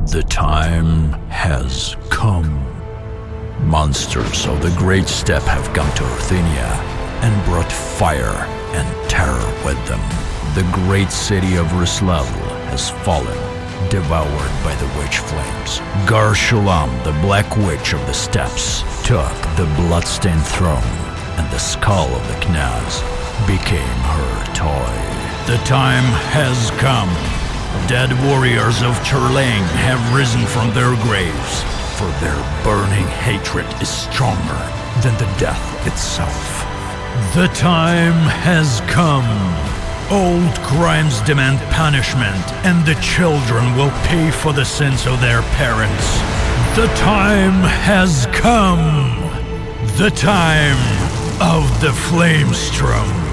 The time has come. Monsters of the Great Steppe have come to Ruthenia and brought fire and terror with them. The great city of Ruslavl has fallen, devoured by the witch flames. Gar Shulam, the Black Witch of the Steppes, took the bloodstained throne, and the skull of the Knaz became her toy. The time has come. Dead warriors of Churlang have risen from their graves, for their burning hatred is stronger than the death itself. The time has come. Old crimes demand punishment, and the children will pay for the sins of their parents. The time has come. The time of the Flamestrom.